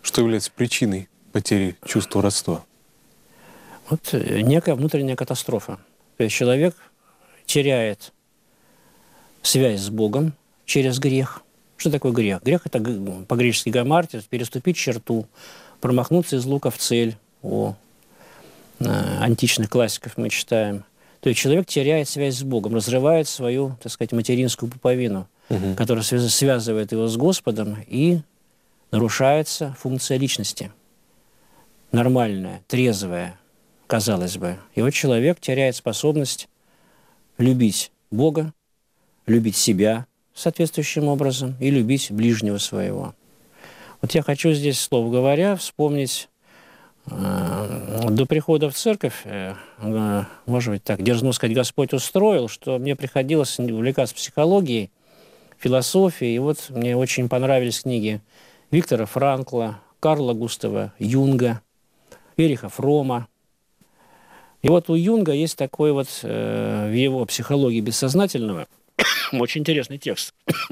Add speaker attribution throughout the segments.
Speaker 1: Что является причиной потери чувства родства?
Speaker 2: Вот некая внутренняя катастрофа. То есть человек теряет связь с Богом через грех. Что такое грех? Грех – это по-гречески гамартия, переступить черту, промахнуться из лука в цель. У античных классиков мы читаем. То есть человек теряет связь с Богом, разрывает свою, так сказать, материнскую пуповину, которая связывает его с Господом, и нарушается функция личности. Нормальная, трезвая, казалось бы. И вот человек теряет способность любить Бога, любить себя соответствующим образом и любить ближнего своего. Вот я хочу здесь, слово говоря, вспомнить до прихода в церковь, может быть, так, дерзну сказать, Господь устроил, что мне приходилось увлекаться психологией, философией. И вот мне очень понравились книги Виктора Франкла, Карла Густава Юнга, Эриха Фрома. И вот у Юнга есть такой вот в его «Психологии бессознательного» очень интересный текст.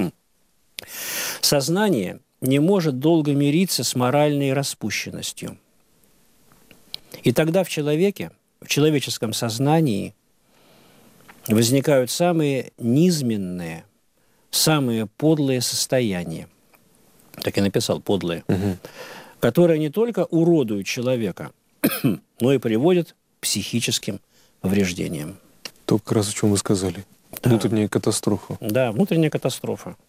Speaker 2: «Сознание не может долго мириться с моральной распущенностью. И тогда в человеке, в человеческом сознании возникают самые низменные, самые подлые состояния». Так и написал, подлые. Которые не только уродуют человека, но и приводят к психическим повреждениям.
Speaker 1: То, как раз о чем вы сказали.
Speaker 2: Да.
Speaker 1: Внутренняя катастрофа.
Speaker 2: Да, внутренняя катастрофа.